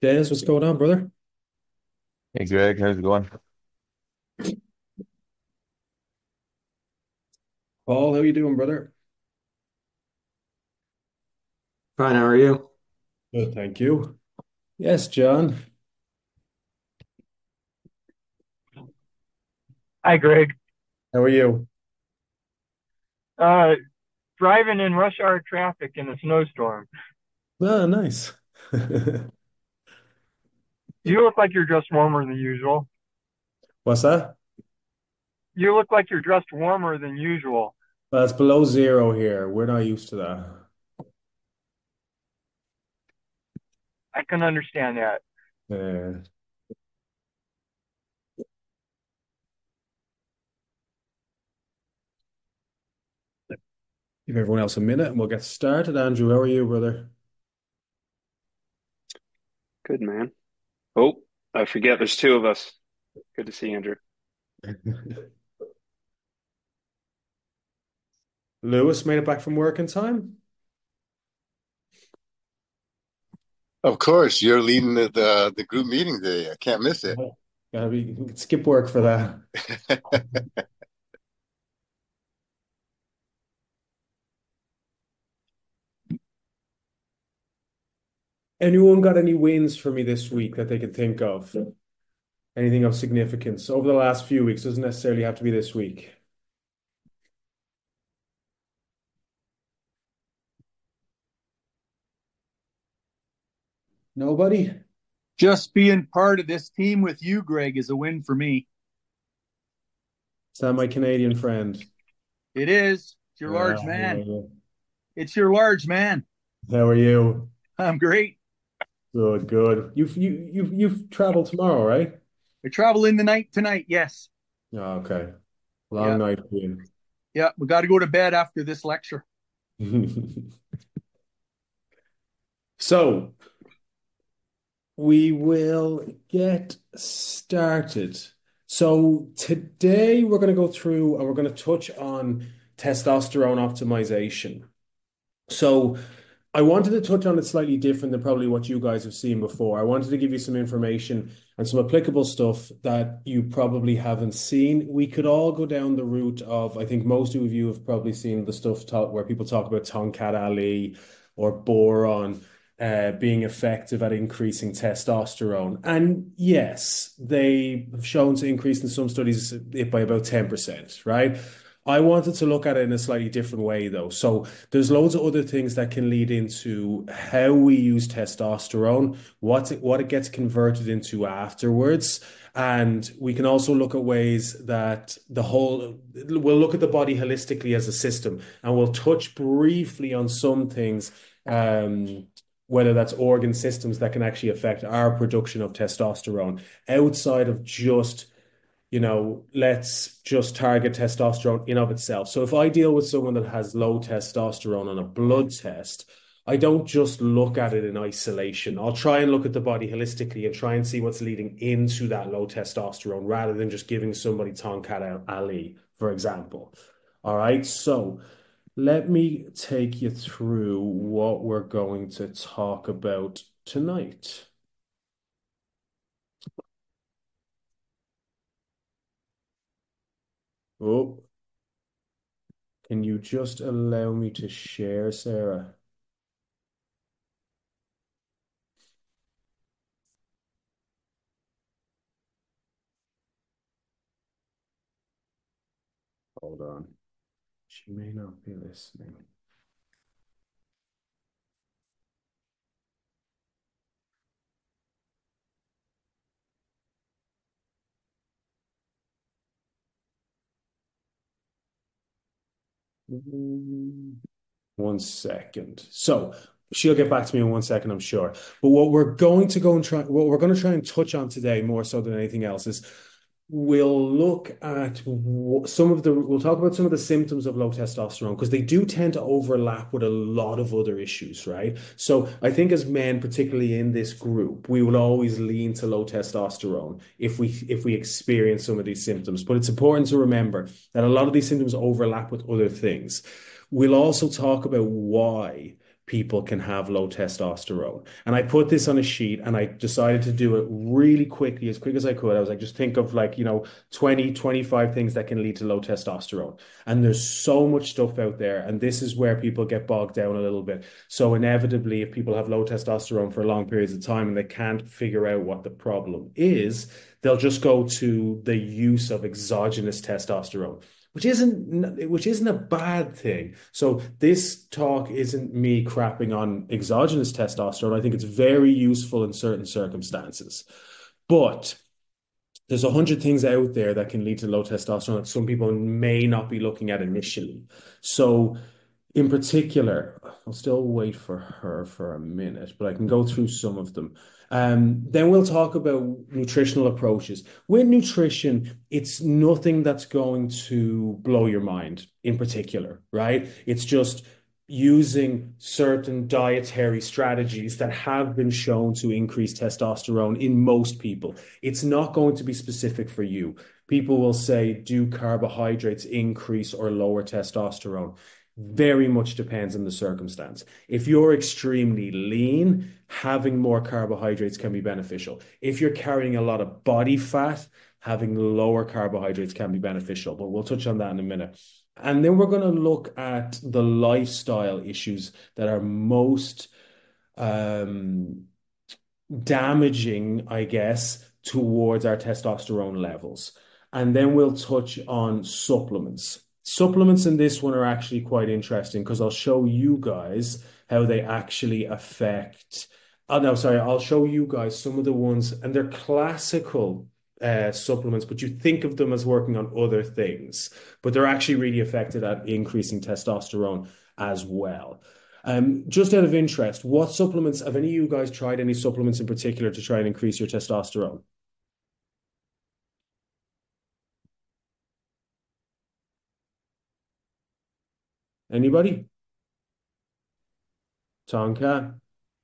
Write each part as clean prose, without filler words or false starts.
Des, what's going on, brother? Hey Greg, how's it going? Paul, how you doing, brother? Fine, how are you? Good, thank you. Yes, John. Hi, Greg. How are you? Uh, Driving in rush hour traffic in a snowstorm. Ah, nice. You look like you're dressed warmer than usual. What's that? You look like you're dressed warmer than usual. Well, it's below zero here. We're not used to that. I can understand that. Uh, give everyone else a minute and we'll get started. Andrew, how are you, brother? Good man. Oh, I forget there's two of us. Good to see you, Andrew. Lewis made it back from work in time? Of course, you're leading the group meeting today. I can't miss it. Yeah. Gotta be, you can skip work for that. Anyone got any wins for me this week that they can think of? Anything of significance over the last few weeks? Doesn't necessarily have to be this week. Nobody? Just being part of this team with you, Greg, is a win for me. Is that my Canadian friend? It is. It's your large man. It's your large man. How are you? I'm great. Good, good. You've traveled tomorrow, right? I travel in the night tonight. Yes. Oh, okay. Long Yeah. night for you. Yeah. We got to go to bed after this lecture. So we will get started. So today we're going to go through and we're going to touch on testosterone optimization. So I wanted to touch on it slightly different than probably what you guys have seen before. I wanted to give you some information and some applicable stuff that you probably haven't seen. We could all go down the route of, I think most of you have probably seen the stuff where people talk about Tonkat Ali or boron being effective at increasing testosterone. And yes, they have shown to increase in some studies it by about 10%, right? I wanted to look at it in a slightly different way, though. So there's loads of other things that can lead into how we use testosterone, what it gets converted into afterwards. And we can also look at ways that we'll look at the body holistically as a system, and we'll touch briefly on some things, whether that's organ systems that can actually affect our production of testosterone outside of just let's just target testosterone in of itself. So if I deal with someone that has low testosterone on a blood test, I don't just look at it in isolation. I'll try and look at the body holistically and try and see what's leading into that low testosterone rather than just giving somebody Tonkat Ali, for example. All right, so let me take you through what we're going to talk about tonight. Oh, can you just allow me to share, Sarah? Hold on. She may not be listening. 1 second. So she'll get back to me in 1 second, I'm sure. But what we're going to try and touch on today, more so than anything else, is we'll talk about some of the symptoms of low testosterone because they do tend to overlap with a lot of other issues, right? So I think as men, particularly in this group, we will always lean to low testosterone if we experience some of these symptoms. But it's important to remember that a lot of these symptoms overlap with other things. We'll also talk about why people can have low testosterone. And I put this on a sheet and I decided to do it really quickly, as quick as I could. I was like, just think of like, 20, 25 things that can lead to low testosterone. And there's so much stuff out there. And this is where people get bogged down a little bit. So inevitably, if people have low testosterone for long periods of time and they can't figure out what the problem is, they'll just go to the use of exogenous testosterone, which isn't a bad thing. So this talk isn't me crapping on exogenous testosterone. I think it's very useful in certain circumstances. But there's 100 things out there that can lead to low testosterone that some people may not be looking at initially. So in particular, I'll still wait for her for a minute, but I can go through some of them. Then we'll talk about nutritional approaches. With nutrition, it's nothing that's going to blow your mind in particular, right? It's just using certain dietary strategies that have been shown to increase testosterone in most people. It's not going to be specific for you. People will say, do carbohydrates increase or lower testosterone? Very much depends on the circumstance. If you're extremely lean, having more carbohydrates can be beneficial. If you're carrying a lot of body fat, having lower carbohydrates can be beneficial, but we'll touch on that in a minute. And then we're going to look at the lifestyle issues that are most damaging, I guess, towards our testosterone levels. And then we'll touch on supplements. Supplements in this one are actually quite interesting because I'll show you guys how they actually affect. Oh, no, sorry. I'll show you guys some of the ones, and they're classical supplements, but you think of them as working on other things, but they're actually really effective at increasing testosterone as well. Just out of interest, what supplements have any of you guys tried any supplements in particular to try and increase your testosterone? Anybody? Tonka?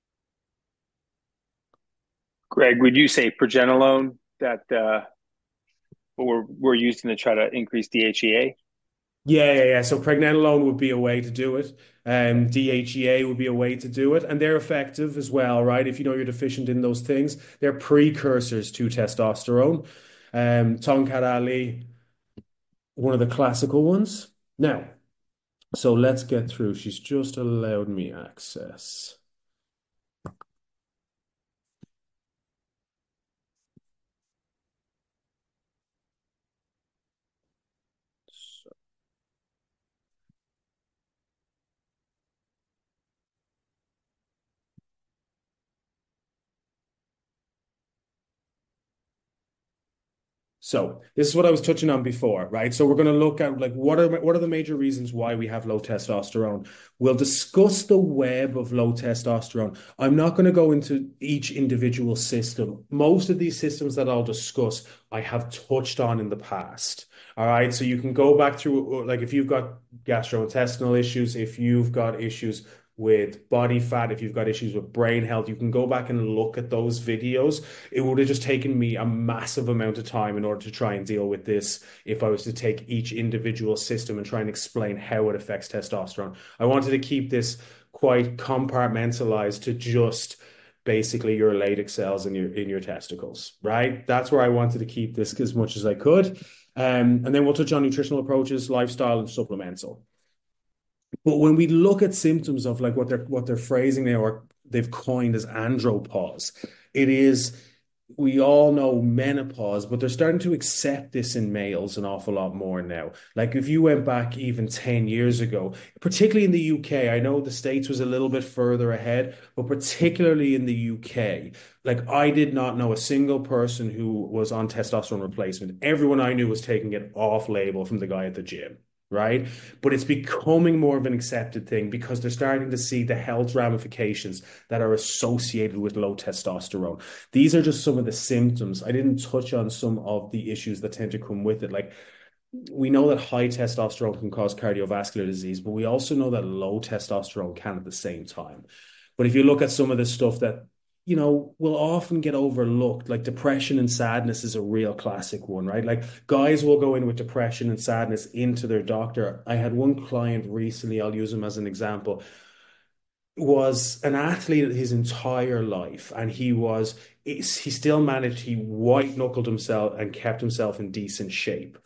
Greg, would you say progenolone that we're using to try to increase DHEA? Yeah. So pregnenolone would be a way to do it. DHEA would be a way to do it. And they're effective as well, right? If you know you're deficient in those things, they're precursors to testosterone. Tongkat Ali, one of the classical ones. Now, so let's get through. She's just allowed me access. So this is what I was touching on before, right? So we're going to look at like what are the major reasons why we have low testosterone. We'll discuss the web of low testosterone. I'm not going to go into each individual system. Most of these systems that I'll discuss, I have touched on in the past. All right. So you can go back through, like if you've got gastrointestinal issues, if you've got issues with body fat, if you've got issues with brain health, you can go back and look at those videos. It would have just taken me a massive amount of time in order to try and deal with this if I was to take each individual system and try and explain how it affects testosterone. I wanted to keep this quite compartmentalized to just basically your Leydig cells in your testicles, right? That's where I wanted to keep this as much as I could. And then we'll touch on nutritional approaches, lifestyle, and supplemental. But when we look at symptoms of like what they're phrasing there, or they've coined as andropause, it is, we all know menopause, but they're starting to accept this in males an awful lot more now. Like if you went back even 10 years ago, particularly in the UK, I know the States was a little bit further ahead, but particularly in the UK, like I did not know a single person who was on testosterone replacement. Everyone I knew was taking it off label from the guy at the gym. Right. But it's becoming more of an accepted thing because they're starting to see the health ramifications that are associated with low testosterone. These are just some of the symptoms. I didn't touch on some of the issues that tend to come with it. Like we know that high testosterone can cause cardiovascular disease, but we also know that low testosterone can at the same time. But if you look at some of the stuff that will often get overlooked. Like depression and sadness is a real classic one, right? Like guys will go in with depression and sadness into their doctor. I had one client recently, I'll use him as an example. was an athlete his entire life, and he still managed, he white knuckled himself and kept himself in decent shape.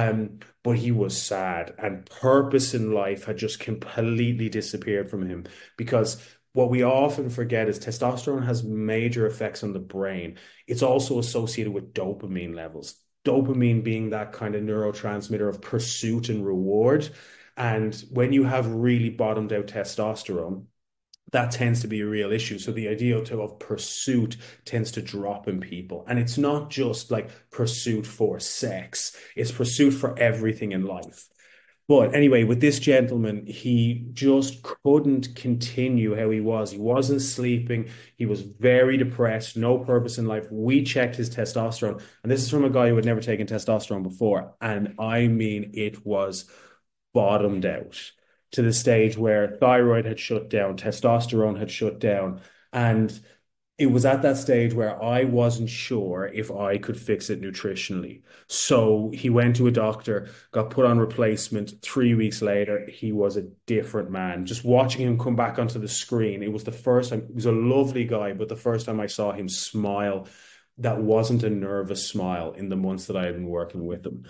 But he was sad, and purpose in life had just completely disappeared from him because what we often forget is testosterone has major effects on the brain. It's also associated with dopamine levels. Dopamine being that kind of neurotransmitter of pursuit and reward. And when you have really bottomed out testosterone, that tends to be a real issue. So the idea of pursuit tends to drop in people. And it's not just like pursuit for sex, it's pursuit for everything in life. But anyway, with this gentleman, he just couldn't continue how he was. He wasn't sleeping. He was very depressed, no purpose in life. We checked his testosterone, and this is from a guy who had never taken testosterone before. And I mean, it was bottomed out to the stage where thyroid had shut down, testosterone had shut down. And it was at that stage where I wasn't sure if I could fix it nutritionally. So he went to a doctor, got put on replacement. 3 weeks later, he was a different man. Just watching him come back onto the screen, it was the first time, he was a lovely guy, but the first time I saw him smile, that wasn't a nervous smile in the months that I had been working with him.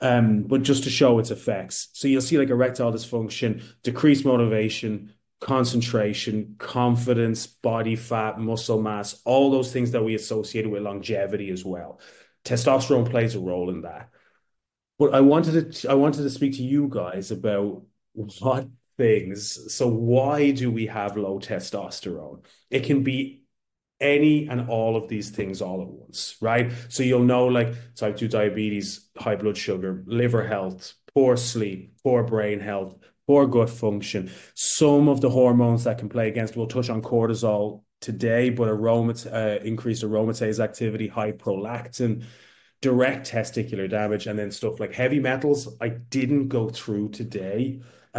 But just to show its effects. So you'll see like erectile dysfunction, decreased motivation, concentration, confidence, body fat, muscle mass, all those things that we associated with longevity as well. Testosterone plays a role in that. But I wanted to speak to you guys about what things. So why do we have low testosterone? It can be any and all of these things all at once, right? So you'll know like type 2 diabetes, high blood sugar, liver health, poor sleep, poor brain health, poor gut function. Some of the hormones that can play against, we'll touch on cortisol today, but increased aromatase activity, high prolactin, direct testicular damage, and then stuff like heavy metals. I didn't go through today,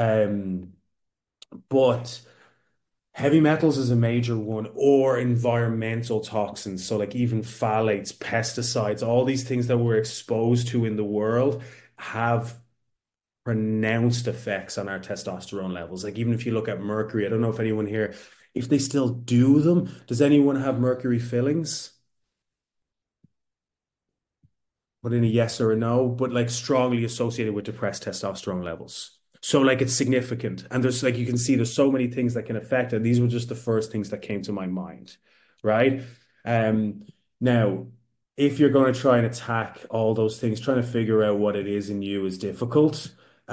but heavy metals is a major one, or environmental toxins. So, like even phthalates, pesticides, all these things that we're exposed to in the world have pronounced effects on our testosterone levels. Like even if you look at mercury, I don't know if anyone here, if they still do them, does anyone have mercury fillings? Put in a yes or a no, but like strongly associated with depressed testosterone levels. So like it's significant. And there's like you can see there's so many things that can affect it. These were just the first things that came to my mind, right? Now, if you're going to try and attack all those things, trying to figure out what it is in you is difficult.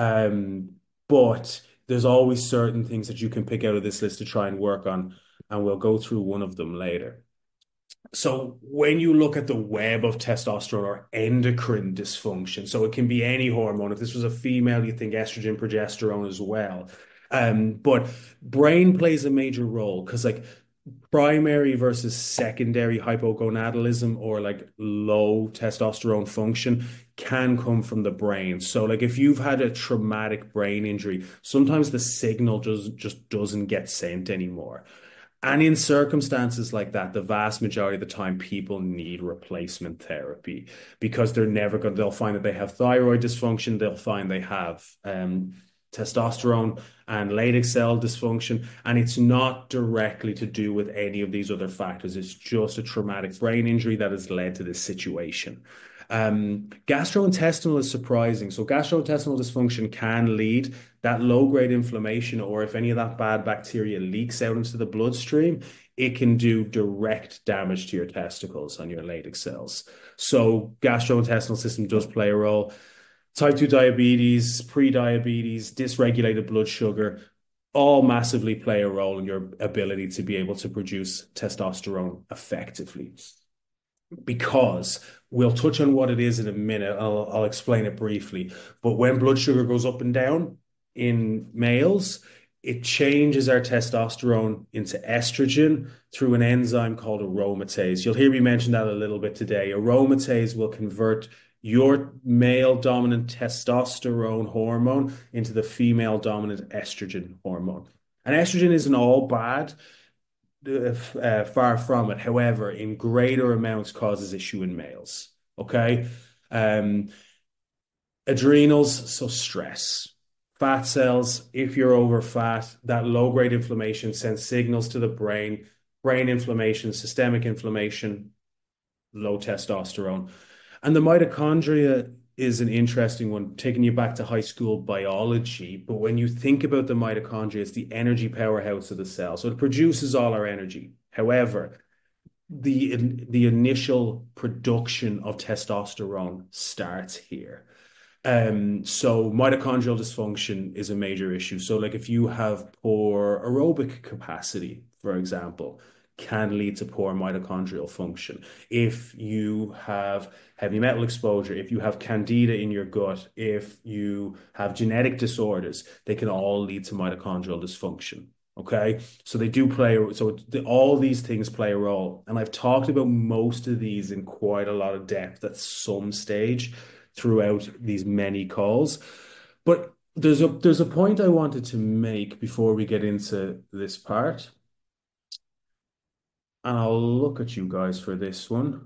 But there's always certain things that you can pick out of this list to try and work on, and we'll go through one of them later. So when you look at the web of testosterone or endocrine dysfunction, so it can be any hormone. If this was a female, you think estrogen, progesterone as well. But brain plays a major role because like primary versus secondary hypogonadism or like low testosterone function can come from the brain. So like if you've had a traumatic brain injury, sometimes the signal just doesn't get sent anymore. And in circumstances like that, the vast majority of the time, people need replacement therapy because they'll find that they have thyroid dysfunction. They'll find they have testosterone and Leydig cell dysfunction. And it's not directly to do with any of these other factors. It's just a traumatic brain injury that has led to this situation. Gastrointestinal is surprising. So gastrointestinal dysfunction can lead that low-grade inflammation, or if any of that bad bacteria leaks out into the bloodstream, it can do direct damage to your testicles and your Leydig cells. So gastrointestinal system does play a role. Type 2 diabetes, pre-diabetes, dysregulated blood sugar, all massively play a role in your ability to be able to produce testosterone effectively. Because we'll touch on what it is in a minute. I'll explain it briefly. But when blood sugar goes up and down in males, it changes our testosterone into estrogen through an enzyme called aromatase. You'll hear me mention that a little bit today. Aromatase will convert your male dominant testosterone hormone into the female dominant estrogen hormone. And estrogen isn't all bad. Far from it. However, in greater amounts causes issue in males. Okay. Adrenals, so stress. fat cells, if you're over fat, that low-grade inflammation sends signals to the brain, brain inflammation, systemic inflammation, low testosterone. And the mitochondria is an interesting one, taking you back to high school biology. But when you think about the mitochondria, it's the energy powerhouse of the cell. So it produces all our energy. However, the initial production of testosterone starts here. So mitochondrial dysfunction is a major issue. So like if you have poor aerobic capacity, for example, can lead to poor mitochondrial function. If you have heavy metal exposure, if you have candida in your gut, if you have genetic disorders, they can all lead to mitochondrial dysfunction. Okay, so they do play, all these things play a role. And I've talked about most of these in quite a lot of depth at some stage throughout these many calls. But there's a point I wanted to make before we get into this part. And I'll look at you guys for this one.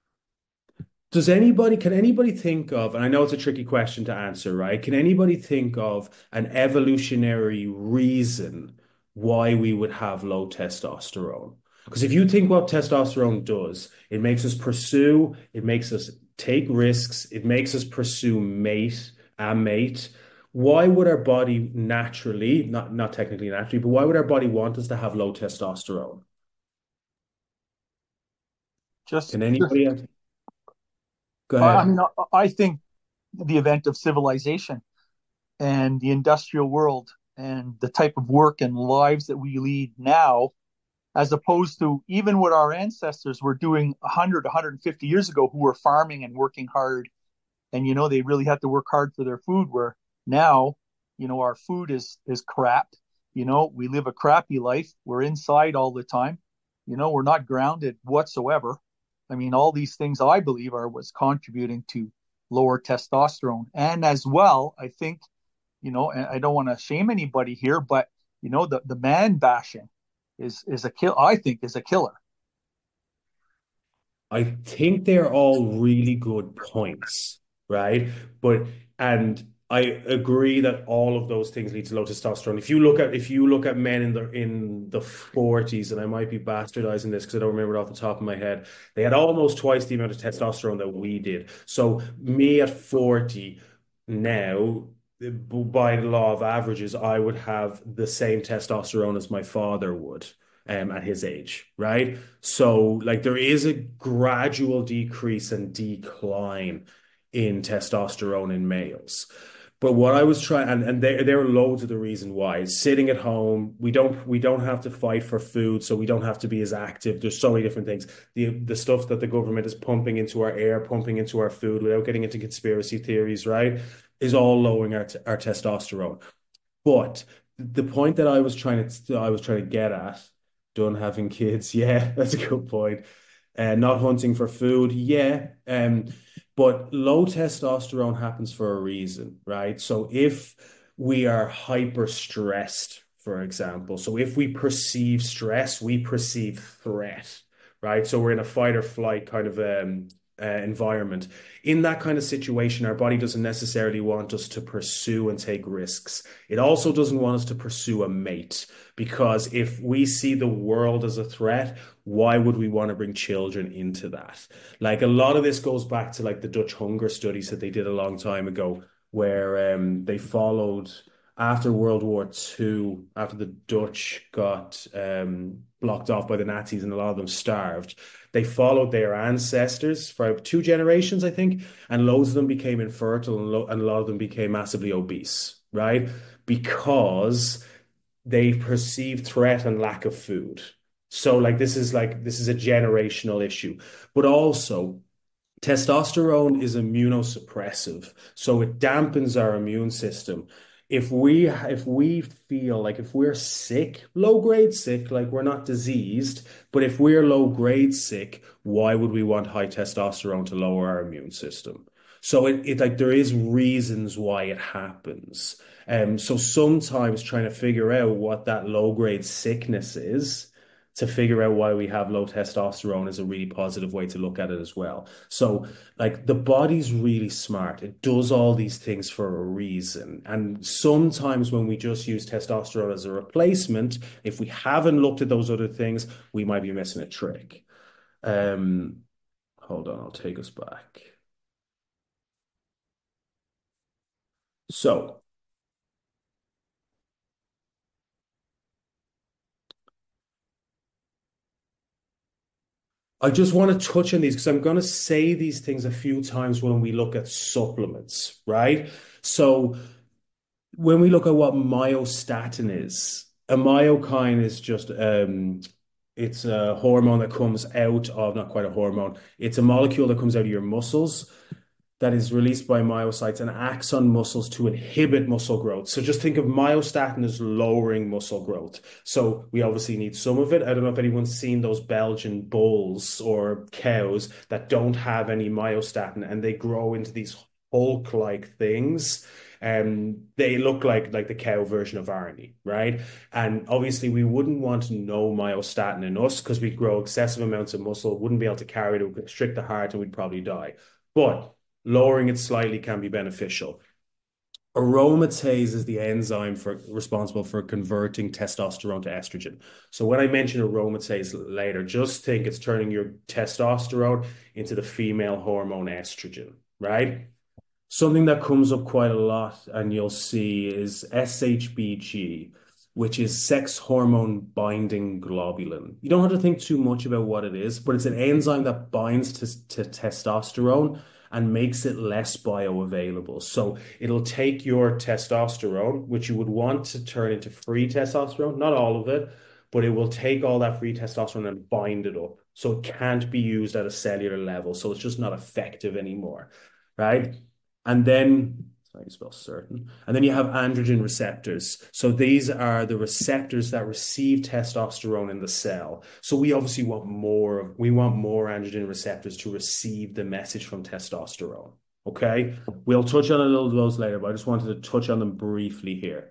Can anybody think of, and I know it's a tricky question to answer, right? Can anybody think of an evolutionary reason why we would have low testosterone? Because if you think what testosterone does, it makes us pursue, it makes us take risks, it makes us pursue a mate. Why would our body naturally, not technically naturally, but why would our body want us to have low testosterone? Just, Can anybody else? Go I ahead. mean, I think the event of civilization and the industrial world and the type of work and lives that we lead now, as opposed to even what our ancestors were doing 100, 150 years ago, who were farming and working hard. And, they really had to work hard for their food, where now, our food is crap. We live a crappy life. We're inside all the time. We're not grounded whatsoever. I mean, all these things I believe are what's contributing to lower testosterone. And as well, I think, and I don't want to shame anybody here, but the man bashing is a kill. I think is a killer. I think they're all really good points, right? And I agree that all of those things lead to low testosterone. If you look at men in the 40s, and I might be bastardizing this because I don't remember it off the top of my head, they had almost twice the amount of testosterone that we did. So me at 40 now, by the law of averages, I would have the same testosterone as my father would at his age, right? So, like, there is a gradual decrease and decline in testosterone in males. But what I was trying, and there are loads of the reason why. Sitting at home, we don't have to fight for food, so we don't have to be as active. There's so many different things. The stuff that the government is pumping into our air, pumping into our food, without getting into conspiracy theories, right, is all lowering our testosterone. But the point that I was trying to get at, done having kids, yeah, that's a good point. Not hunting for food, yeah. But low testosterone happens for a reason, right? So if we are hyper stressed, for example, so if we perceive stress, we perceive threat, right? So we're in a fight or flight kind of environment. In that kind of situation, our body doesn't necessarily want us to pursue and take risks. It also doesn't want us to pursue a mate, because if we see the world as a threat, why would we want to bring children into that? Like, a lot of this goes back to like the Dutch hunger studies that they did a long time ago, where they followed after World War II, after the Dutch got blocked off by the Nazis and a lot of them starved. They followed their ancestors for 2 generations, I think, and loads of them became infertile, and a lot of them became massively obese, right? Because they perceive threat and lack of food. So this is a generational issue. But also, testosterone is immunosuppressive, so it dampens our immune system. If we feel like, if we're sick, low grade sick, like we're not diseased, but if we're low grade sick, why would we want high testosterone to lower our immune system? So it like, there is reasons why it happens. So sometimes trying to figure out what that low grade sickness is to figure out why we have low testosterone is a really positive way to look at it as well. So, like, the body's really smart. It does all these things for a reason. And sometimes when we just use testosterone as a replacement, if we haven't looked at those other things, we might be missing a trick. Hold on, I'll take us back. So, I just want to touch on these because I'm going to say these things a few times when we look at supplements, right? So, when we look at what myostatin is, a myokine is just it's a hormone that comes out of, not quite a hormone, it's a molecule that comes out of your muscles that is released by myocytes and acts on muscles to inhibit muscle growth. So just think of myostatin as lowering muscle growth. So we obviously need some of it. I don't know if anyone's seen those Belgian bulls or cows that don't have any myostatin and they grow into these Hulk-like things. They look like the cow version of Arnie, right? And obviously we wouldn't want no myostatin in us because we'd grow excessive amounts of muscle, wouldn't be able to carry it, it would constrict the heart, and we'd probably die. But lowering it slightly can be beneficial. Aromatase is the enzyme responsible for converting testosterone to estrogen. So when I mention aromatase later, just think it's turning your testosterone into the female hormone estrogen, right? Something that comes up quite a lot, and you'll see, is SHBG, which is sex hormone binding globulin. You don't have to think too much about what it is, but it's an enzyme that binds to testosterone and makes it less bioavailable. So it'll take your testosterone, which you would want to turn into free testosterone, not all of it, but it will take all that free testosterone and bind it up. So it can't be used at a cellular level. So it's just not effective anymore, right? And then, sorry, spell certain. And then you have androgen receptors. So these are the receptors that receive testosterone in the cell. So we obviously want more. We want more androgen receptors to receive the message from testosterone. Okay, we'll touch on a little of those later, but I just wanted to touch on them briefly here.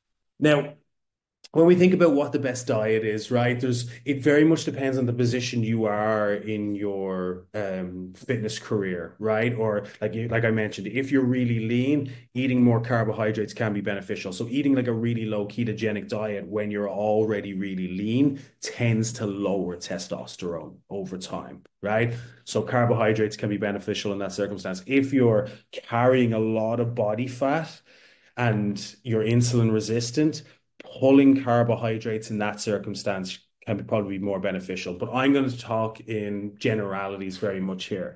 Now, when we think about what the best diet is, right, it very much depends on the position you are in your fitness career, right? Or like I mentioned, if you're really lean, eating more carbohydrates can be beneficial. So eating like a really low ketogenic diet when you're already really lean tends to lower testosterone over time, right? So carbohydrates can be beneficial in that circumstance. If you're carrying a lot of body fat and you're insulin resistant, pulling carbohydrates in that circumstance can probably be more beneficial. But I'm going to talk in generalities very much here.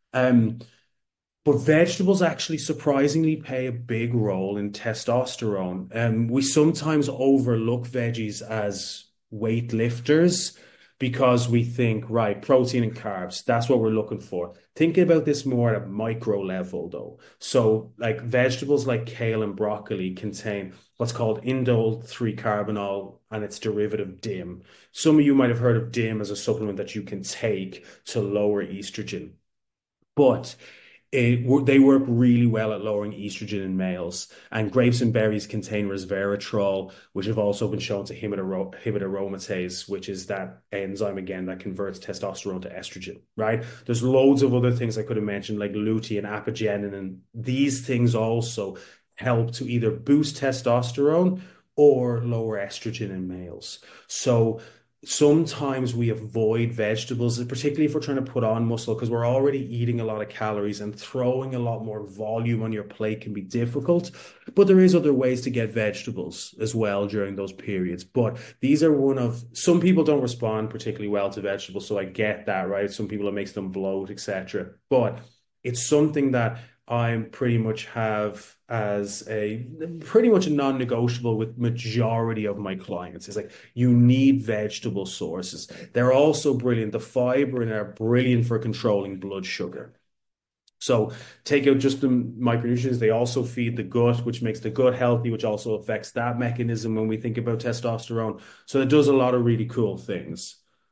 But vegetables actually surprisingly play a big role in testosterone. We sometimes overlook veggies as weightlifters because we think, right, protein and carbs, that's what we're looking for. Thinking about this more at a micro level, though. So, like vegetables like kale and broccoli contain what's called indole 3-carbinol and its derivative DIM. Some of you might have heard of DIM as a supplement that you can take to lower estrogen. But they work really well at lowering estrogen in males. And grapes and berries contain resveratrol, which have also been shown to inhibit aromatase, which is that enzyme again that converts testosterone to estrogen, right? There's loads of other things I could have mentioned, like lutein, apigenin, and these things also help to either boost testosterone or lower estrogen in males. So sometimes we avoid vegetables, particularly if we're trying to put on muscle, because we're already eating a lot of calories, and throwing a lot more volume on your plate can be difficult. But there is other ways to get vegetables as well during those periods. But these are some people don't respond particularly well to vegetables, so I get that, right? Some people, it makes them bloat, etc. But it's something that I pretty much have as pretty much a non-negotiable with majority of my clients. It's like, you need vegetable sources. They're also brilliant. The fiber in are brilliant for controlling blood sugar. So take out just the micronutrients. They also feed the gut, which makes the gut healthy, which also affects that mechanism when we think about testosterone. So it does a lot of really cool things.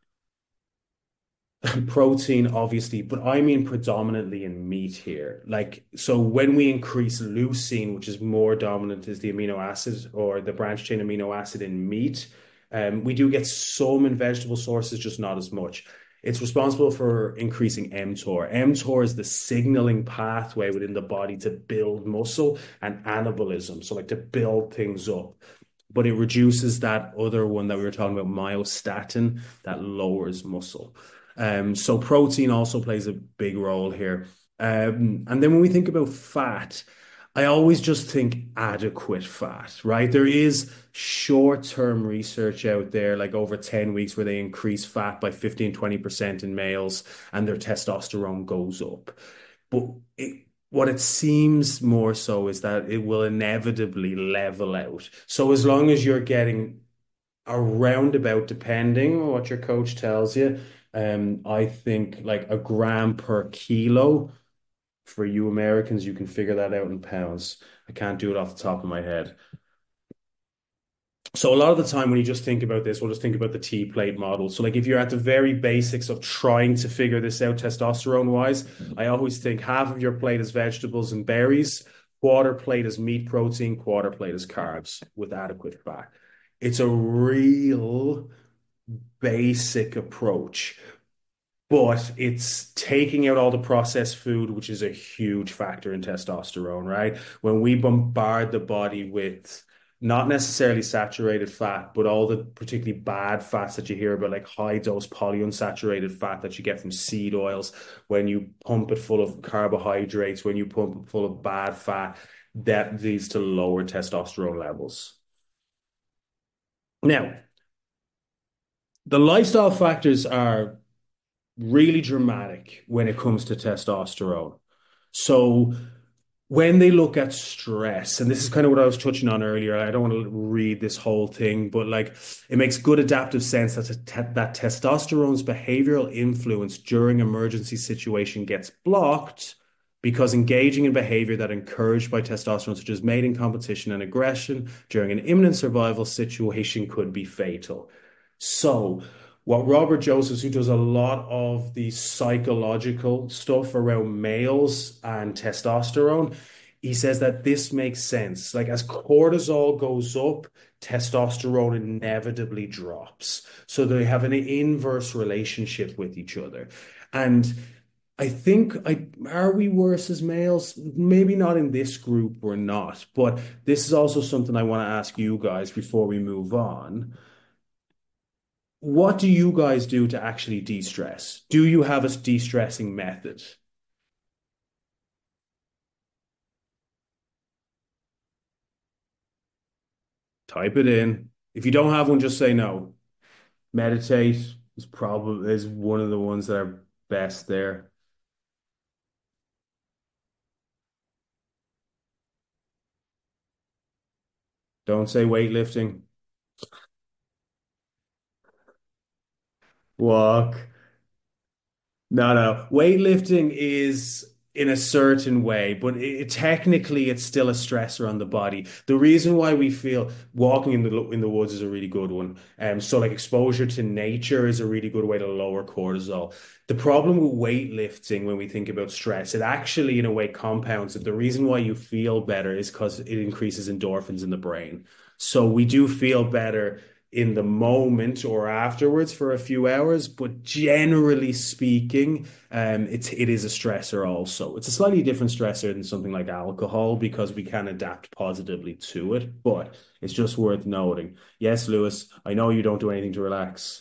Protein, obviously, but I mean predominantly in meat here. So when we increase leucine, which is more dominant as the amino acid or the branch chain amino acid in meat, We do get some in vegetable sources, just not as much. It's responsible for increasing mTOR. mTOR is the signaling pathway within the body to build muscle and anabolism, so like to build things up. But it reduces that other one that we were talking about, myostatin, that lowers muscle. So protein also plays a big role here. And then when we think about fat, I always just think adequate fat, right? There is short-term research out there, like over 10 weeks, where they increase fat by 15-20% in males and their testosterone goes up. But what it seems more so is that it will inevitably level out. So as long as you're getting around about, depending on what your coach tells you, I think like a gram per kilo. For you Americans, you can figure that out in pounds. I can't do it off the top of my head. So a lot of the time when you just think about this, we'll just think about the T plate model. So like if you're at the very basics of trying to figure this out testosterone wise, I always think half of your plate is vegetables and berries, quarter plate is meat protein, quarter plate is carbs with adequate fat. It's a real basic approach. But it's taking out all the processed food, which is a huge factor in testosterone, right? When we bombard the body with not necessarily saturated fat, but all the particularly bad fats that you hear about, like high dose polyunsaturated fat that you get from seed oils, when you pump it full of carbohydrates, when you pump it full of bad fat, that leads to lower testosterone levels. Now, the lifestyle factors are really dramatic when it comes to testosterone. So when they look at stress, and this is kind of what I was touching on earlier, I don't want to read this whole thing, but like it makes good adaptive sense that testosterone's behavioral influence during emergency situation gets blocked because engaging in behavior that encouraged by testosterone, such as mating, competition, and aggression during an imminent survival situation could be fatal. So what Robert Josephs, who does a lot of the psychological stuff around males and testosterone, he says that this makes sense. Like as cortisol goes up, testosterone inevitably drops. So they have an inverse relationship with each other. And I think are we worse as males? Maybe not in this group, we're not. But this is also something I want to ask you guys before we move on. What do you guys do to actually de-stress? Do you have a de-stressing method? Type it in. If you don't have one, just say no. Meditate is one of the ones that are best there. Don't say weightlifting. Walk. No. Weightlifting is in a certain way, but technically it's still a stressor on the body. The reason why we feel walking in the woods is a really good one. So like exposure to nature is a really good way to lower cortisol. The problem with weightlifting when we think about stress, it actually in a way compounds it. The reason why you feel better is because it increases endorphins in the brain. So we do feel better in the moment or afterwards for a few hours, but generally speaking, it is a stressor also. It's a slightly different stressor than something like alcohol because we can adapt positively to it, but it's just worth noting. Yes, Lewis, I know you don't do anything to relax.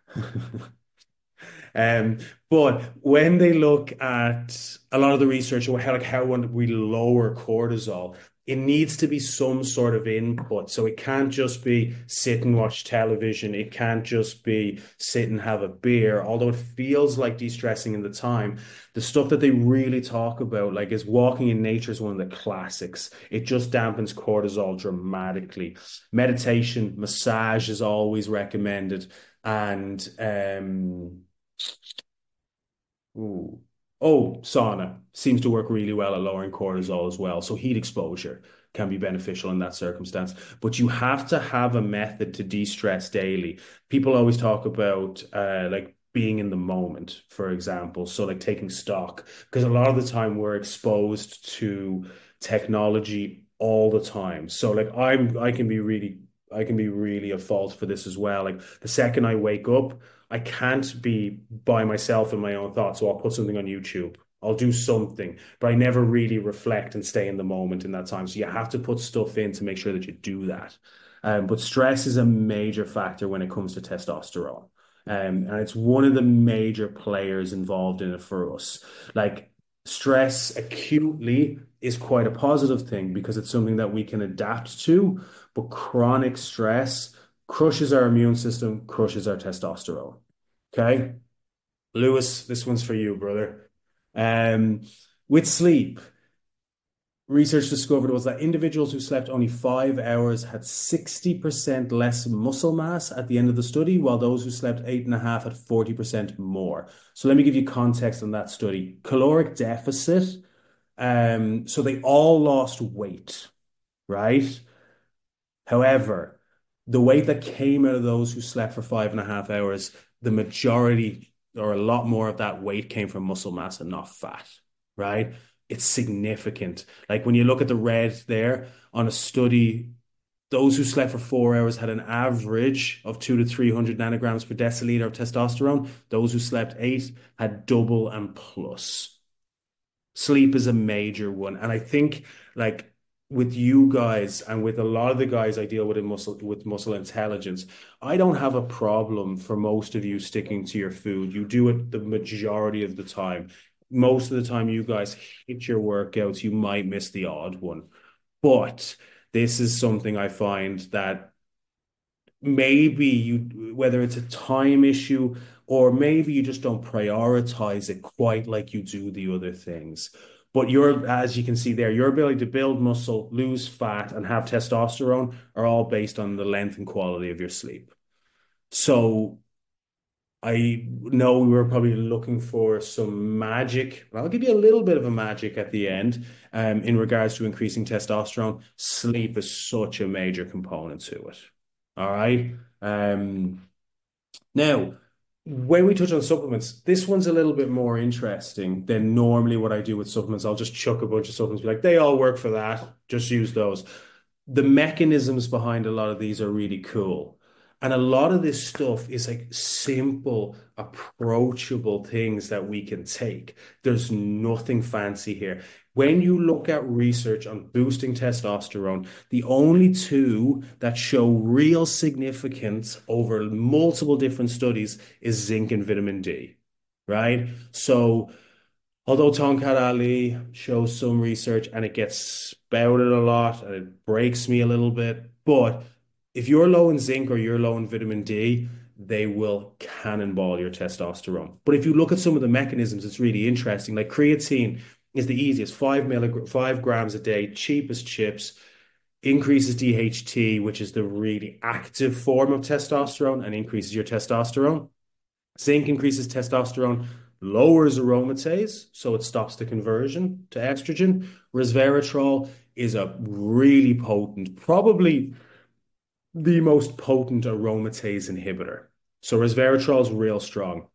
But when they look at a lot of the research or how we lower cortisol, it needs to be some sort of input. So it can't just be sit and watch television. It can't just be sit and have a beer. Although it feels like de-stressing in the time, the stuff that they really talk about, like is walking in nature is one of the classics. It just dampens cortisol dramatically. Meditation, massage is always recommended. And sauna seems to work really well at lowering cortisol as well. So heat exposure can be beneficial in that circumstance. But you have to have a method to de-stress daily. People always talk about like being in the moment, for example. So like taking stock, because a lot of the time we're exposed to technology all the time. So like I can be really I can be really at fault for this as well. Like the second I wake up, I can't be by myself in my own thoughts, so I'll put something on YouTube. I'll do something, but I never really reflect and stay in the moment in that time. So you have to put stuff in to make sure that you do that. But stress is a major factor when it comes to testosterone. And it's one of the major players involved in it for us. Like stress acutely is quite a positive thing because it's something that we can adapt to, but chronic stress crushes our immune system, crushes our testosterone. Okay? Lewis, this one's for you, brother. Um, with sleep, research discovered was that individuals who slept only 5 hours had 60% less muscle mass at the end of the study, while those who slept 8.5 had 40% more. So let me give you context on that study. Caloric deficit, so they all lost weight, right? However, the weight that came out of those who slept for 5.5 hours, the majority or a lot more of that weight came from muscle mass and not fat, right? It's significant. Like when you look at the red there on a study, those who slept for 4 hours had an average of 200 to 300 nanograms per deciliter of testosterone. Those who slept 8 had double and plus. Sleep is a major one. And I think like with you guys and with a lot of the guys I deal with in muscle intelligence, I don't have a problem for most of you sticking to your food. You do it the majority of the time. Most of the time you guys hit your workouts, you might miss the odd one. But this is something I find that maybe you, whether it's a time issue or maybe you just don't prioritize it quite like you do the other things. But as you can see there, your ability to build muscle, lose fat, and have testosterone are all based on the length and quality of your sleep. So I know we were probably looking for some magic. I'll give you a little bit of a magic at the end, in regards to increasing testosterone. Sleep is such a major component to it. All right. Now, when we touch on supplements, this one's a little bit more interesting than normally what I do with supplements. I'll just chuck a bunch of supplements, be like, they all work for that. Just use those. The mechanisms behind a lot of these are really cool. And a lot of this stuff is like simple, approachable things that we can take. There's nothing fancy here. When you look at research on boosting testosterone, the only two that show real significance over multiple different studies is zinc and vitamin D, right? So although Tonkat Ali shows some research and it gets spouted a lot and it breaks me a little bit, but if you're low in zinc or you're low in vitamin D, they will cannonball your testosterone. But if you look at some of the mechanisms, it's really interesting. Like creatine is the easiest, 5 grams a day, cheap as chips, increases DHT, which is the really active form of testosterone, and increases your testosterone. Zinc increases testosterone, lowers aromatase, so it stops the conversion to estrogen. Resveratrol is a really potent, probably the most potent aromatase inhibitor. So resveratrol is real strong.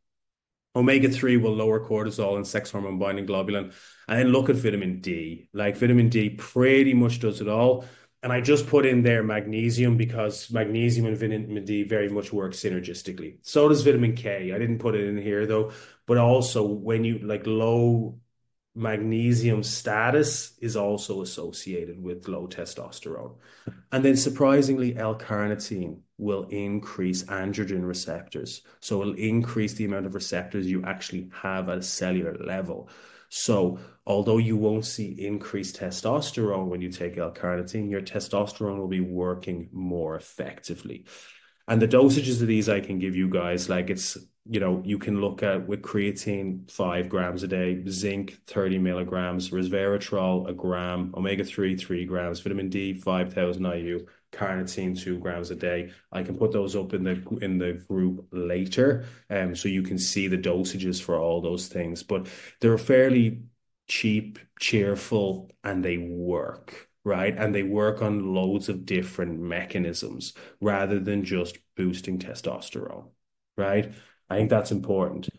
Omega-3 will lower cortisol and sex hormone binding globulin. And then look at vitamin D. Like vitamin D pretty much does it all. And I just put in there magnesium because magnesium and vitamin D very much work synergistically. So does vitamin K. I didn't put it in here though. But also when you like low magnesium status is also associated with low testosterone. And then surprisingly, L-carnitine will increase androgen receptors. So it'll increase the amount of receptors you actually have at a cellular level. So although you won't see increased testosterone when you take L-carnitine, your testosterone will be working more effectively. And the dosages of these I can give you guys, like it's, you can look at with creatine, 5 grams a day, zinc, 30 milligrams, resveratrol, a gram, omega-3, 3 grams, vitamin D, 5,000 IU, carnitine, 2 grams a day. I can put those up in the group later, so you can see the dosages for all those things. But they're fairly cheap, cheerful, and they work. Right. And they work on loads of different mechanisms rather than just boosting testosterone. Right. I think that's important.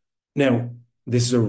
Now,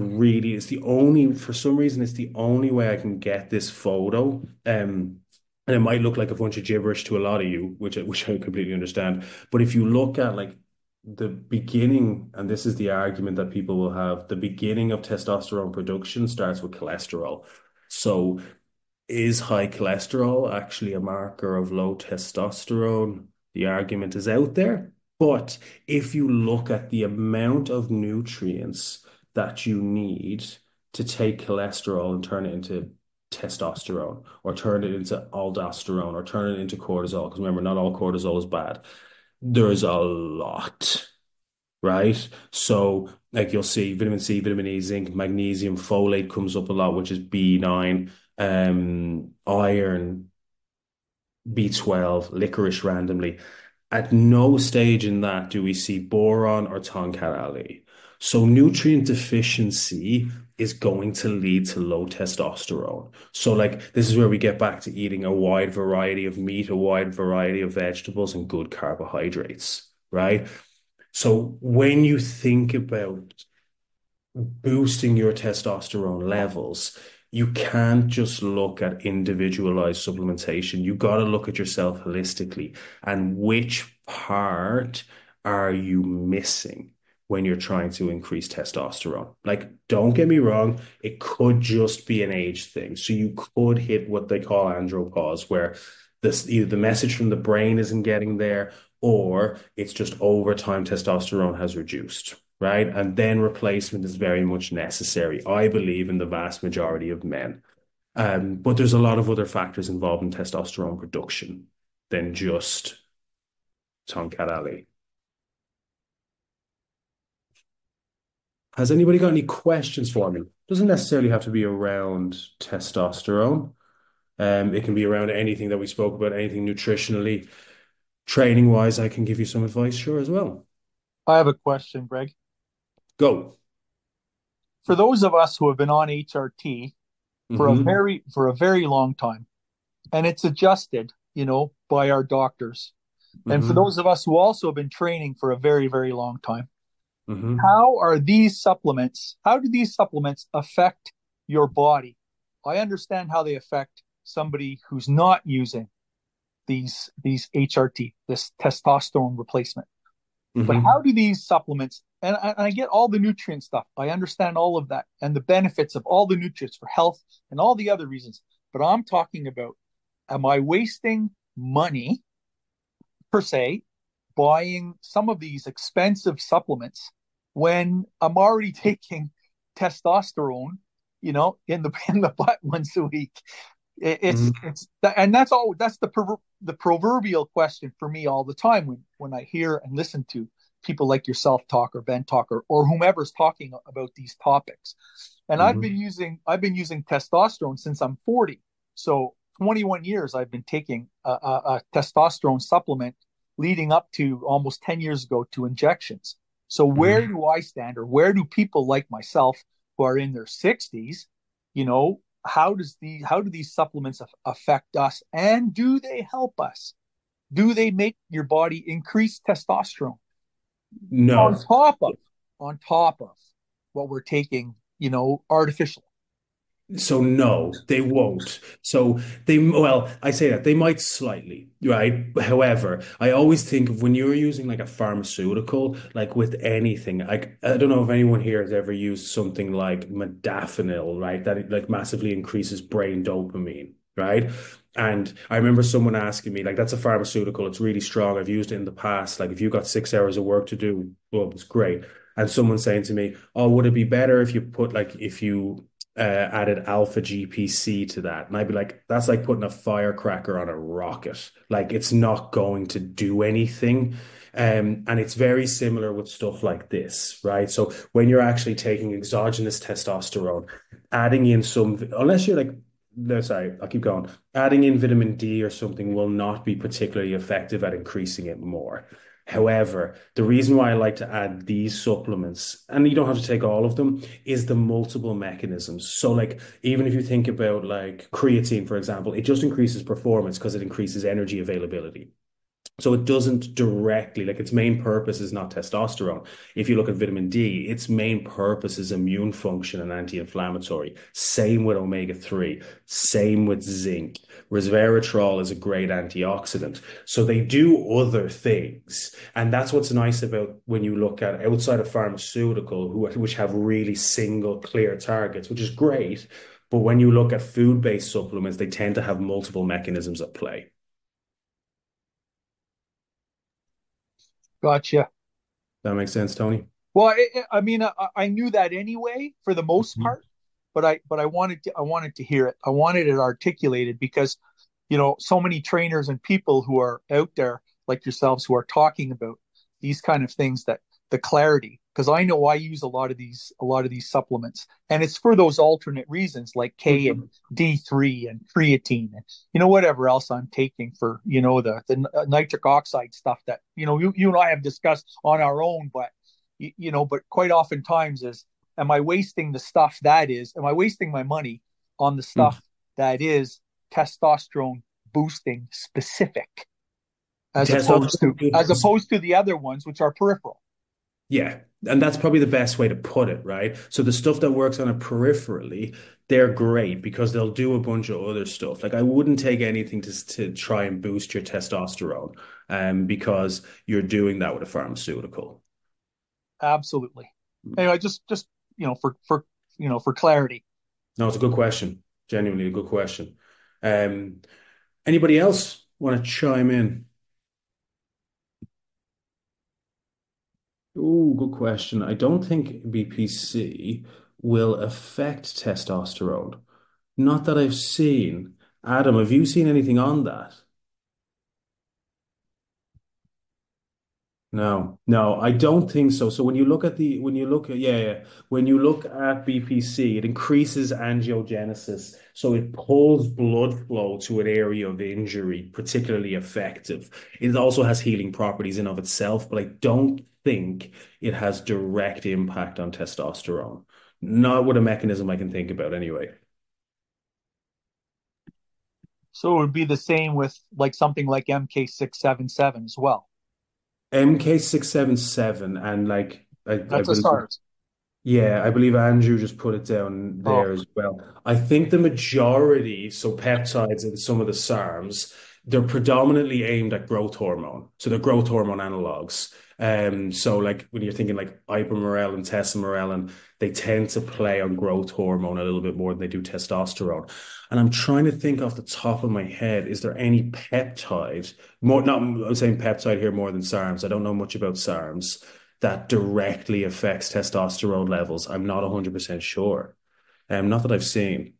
for some reason, it's the only way I can get this photo. And And it might look like a bunch of gibberish to a lot of you, which I completely understand. But if you look at like the beginning, and this is the argument that people will have, the beginning of testosterone production starts with cholesterol. So is high cholesterol actually a marker of low testosterone? The argument is out there. But if you look at the amount of nutrients that you need to take cholesterol and turn it into testosterone, or turn it into aldosterone, or turn it into cortisol, because remember, not all cortisol is bad. There's a lot, right? So, like you'll see vitamin C, vitamin E, zinc, magnesium, folate comes up a lot, which is B9, iron, B12, licorice randomly. At no stage in that do we see boron or Tongkat Ali. So nutrient deficiency is going to lead to low testosterone. So like this is where we get back to eating a wide variety of meat, a wide variety of vegetables, and good carbohydrates, right? So when you think about boosting your testosterone levels, you can't just look at individualized supplementation. You got to look at yourself holistically and which part are you missing when you're trying to increase testosterone. Like, don't get me wrong, it could just be an age thing. So you could hit what they call andropause, where either the message from the brain isn't getting there, or it's just over time testosterone has reduced, right? And then replacement is very much necessary, I believe, in the vast majority of men. But there's a lot of other factors involved in testosterone production than just Tongkat Ali. Has anybody got any questions for me? Doesn't necessarily have to be around testosterone. It can be around anything that we spoke about, anything nutritionally, training wise. I can give you some advice, sure, as well. I have a question, Greg. Go. For those of us who have been on HRT for a very long time, and it's adjusted, by our doctors. And for those of us who also have been training for a very, very long time, how do these supplements affect your body? I understand how they affect somebody who's not using these HRT, this testosterone replacement. But how do these supplements, and I get all the nutrient stuff, I understand all of that and the benefits of all the nutrients for health and all the other reasons. But I'm talking about, am I wasting money, per se, buying some of these expensive supplements when I'm already taking testosterone, in the butt once a week? It's and that's all. That's the proverbial question for me all the time when I hear and listen to people like yourself talk, or Ben talk, or whomever's talking about these topics. And I've been using testosterone since I'm 40. So 21 years I've been taking a testosterone supplement, leading up to almost 10 years ago to injections. So where do I stand, or where do people like myself who are in their 60s, how do these supplements affect us, and do they help us? Do they make your body increase testosterone? No. On top of what we're taking, artificially. So no, they won't. I say that they might slightly, right? However, I always think of when you're using like a pharmaceutical, like with anything, like I don't know if anyone here has ever used something like modafinil, right? That it like massively increases brain dopamine, right? And I remember someone asking me, like, that's a pharmaceutical, it's really strong. I've used it in the past. Like, if you got 6 hours of work to do, well, it's great. And someone saying to me, oh, would it be better if you added alpha GPC to that? And I'd be like, that's like putting a firecracker on a rocket. Like, it's not going to do anything. And it's very similar with stuff like this, right? So when you're actually taking exogenous testosterone, adding in unless you're like, no, sorry, I'll keep going. Adding in vitamin D or something will not be particularly effective at increasing it more. However, the reason why I like to add these supplements, and you don't have to take all of them, is the multiple mechanisms. So like, even if you think about like creatine, for example, it just increases performance because it increases energy availability. So it doesn't directly, like its main purpose is not testosterone. If you look at vitamin D, its main purpose is immune function and anti-inflammatory. Same with omega-3, same with zinc. Resveratrol is a great antioxidant. So they do other things. And that's what's nice about when you look at outside of pharmaceutical, which have really single clear targets, which is great. But when you look at food-based supplements, they tend to have multiple mechanisms at play. Gotcha. That makes sense, Tony? Well, I mean, I knew that anyway for the most part, but I wanted to hear it. I wanted it articulated because, so many trainers and people who are out there like yourselves who are talking about these kind of things, that the clarity, because I know I use a lot of these supplements, and it's for those alternate reasons like K and D3 and creatine and whatever else I'm taking for the nitric oxide stuff that you and I have discussed on our own, but quite oftentimes am I wasting am I wasting my money on the stuff that is testosterone boosting specific as opposed to the other ones which are peripheral? Yeah, and that's probably the best way to put it, right? So the stuff that works on it peripherally, they're great because they'll do a bunch of other stuff. Like I wouldn't take anything to try and boost your testosterone, because you're doing that with a pharmaceutical. Absolutely. Anyway, just for clarity. No, it's a good question. Genuinely a good question. Um, Anybody else want to chime in? Oh, good question. I don't think BPC will affect testosterone. Not that I've seen. Adam, have you seen anything on that? No, no, I don't think so. So when you look at BPC, it increases angiogenesis. So it pulls blood flow to an area of injury, particularly effective. It also has healing properties in of itself, but I don't think it has direct impact on testosterone. Not with a mechanism I can think about anyway. So it would be the same with like something like MK677 as well. MK677 and like I That's a believe SARS. yeah, I believe Andrew just put it down Oh, there as well. I think the majority, so peptides and some of the SARMs, they're predominantly aimed at growth hormone. So they're growth hormone analogs. So like when you're thinking like ipamorelin and tesamorelin, they tend to play on growth hormone a little bit more than they do testosterone. And I'm trying to think off the top of my head, is there any peptide more, not, I'm saying peptide here more than SARMs. I don't know much about SARMs that directly affects testosterone levels. I'm not 100% sure. Not that I've seen.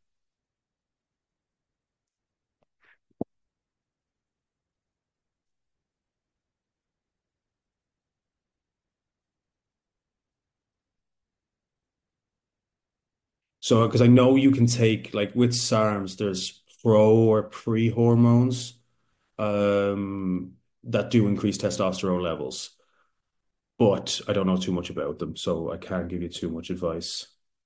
So, because I know you can take, like with SARMs, there's pro or pre hormones that do increase testosterone levels, but I don't know too much about them, so I can't give you too much advice.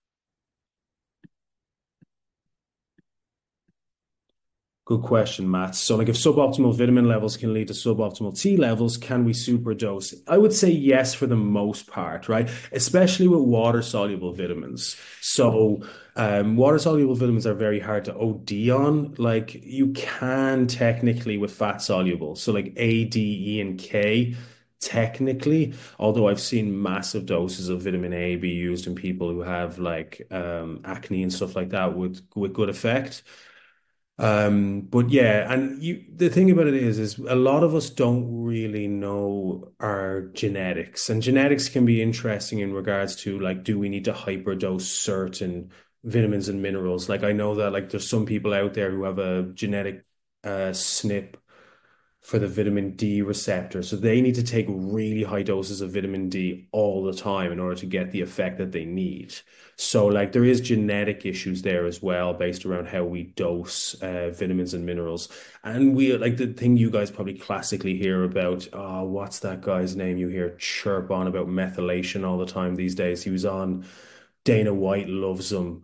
Good question, Matt. So, like, if suboptimal vitamin levels can lead to suboptimal T levels, can we superdose? I would say yes for the most part, right? Especially with water-soluble vitamins. So, water-soluble vitamins are very hard to OD on. Like, you can technically with fat-soluble. So, like A, D, E, and K, technically, although I've seen massive doses of vitamin A be used in people who have like acne and stuff like that with good effect. But yeah, and the thing about it is a lot of us don't really know our genetics, and genetics can be interesting in regards to like, do we need to hyperdose certain vitamins and minerals? Like I know that like there's some people out there who have a genetic SNP for the vitamin D receptor. So they need to take really high doses of vitamin D all the time in order to get the effect that they need. So like there is genetic issues there as well based around how we dose vitamins and minerals. And we like the thing you guys probably classically hear about, oh, what's that guy's name you hear chirp on about methylation all the time these days? He was on Dana White loves him.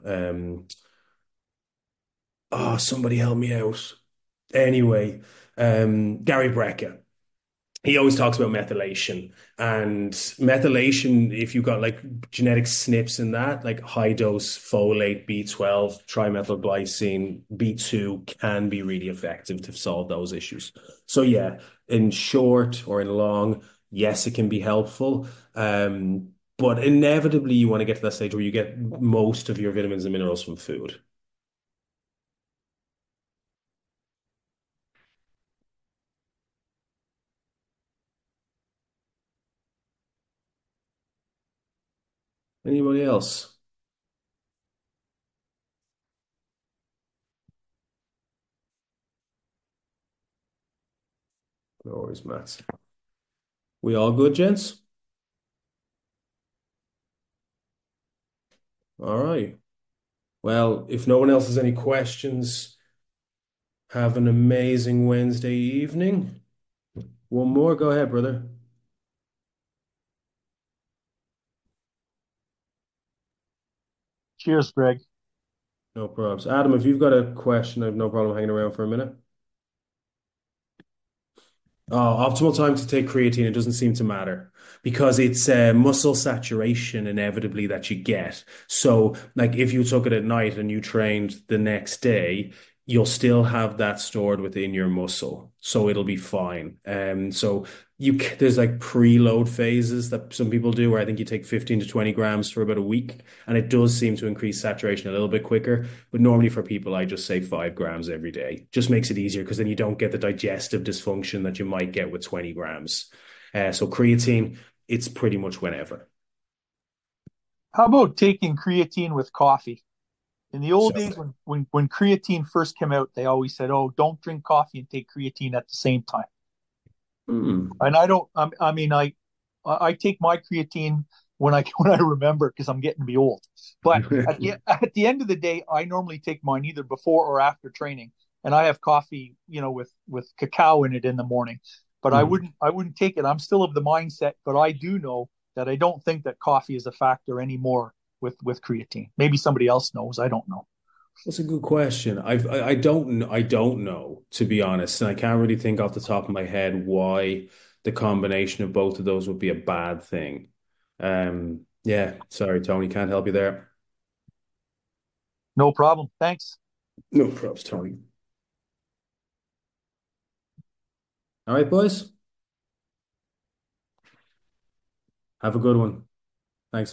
Oh, somebody help me out. Anyway, Gary Brecka. he always talks about methylation, and methylation, if you've got like genetic SNPs in that, like high dose folate, B12, trimethylglycine, B2 can be really effective to solve those issues. So yeah, in short or in long, yes, it can be helpful. But inevitably you want to get to that stage where you get most of your vitamins and minerals from food. Anybody else? No worries, Matt. We all good, gents? All right. Well, if no one else has any questions, have an amazing Wednesday evening. One more, go ahead, brother. Cheers, Greg. No problems. Adam, if you've got a question, I have no problem hanging around for a minute. Optimal time to take creatine, it doesn't seem to matter because it's muscle saturation inevitably that you get. So, like if you took it at night and you trained the next day, you'll still have that stored within your muscle, so it'll be fine. So there's like preload phases that some people do where I think you take 15 to 20 grams for about a week, and it does seem to increase saturation a little bit quicker. But normally for people, I just say 5 grams every day. Just makes it easier because then you don't get the digestive dysfunction that you might get with 20 grams. So creatine, it's pretty much whenever. How about taking creatine with coffee? In the old So, days, when creatine first came out, they always said, "Oh, don't drink coffee and take creatine at the same time." hmm. And I don't. I mean, I take my creatine when I when I remember because I'm getting to be old. But at the end of the day, I normally take mine either before or after training, and I have coffee, with cacao in it in the morning. But I wouldn't take it. I'm still of the mindset, but I do know that I don't think that coffee is a factor anymore with creatine. Maybe somebody else knows. I don't know. That's a good question. I don't know, to be honest, and I can't really think off the top of my head why the combination of both of those would be a bad thing. Yeah, sorry, Tony, can't help you there. No problem. Thanks. No props, Tony. All right, boys, have a good one.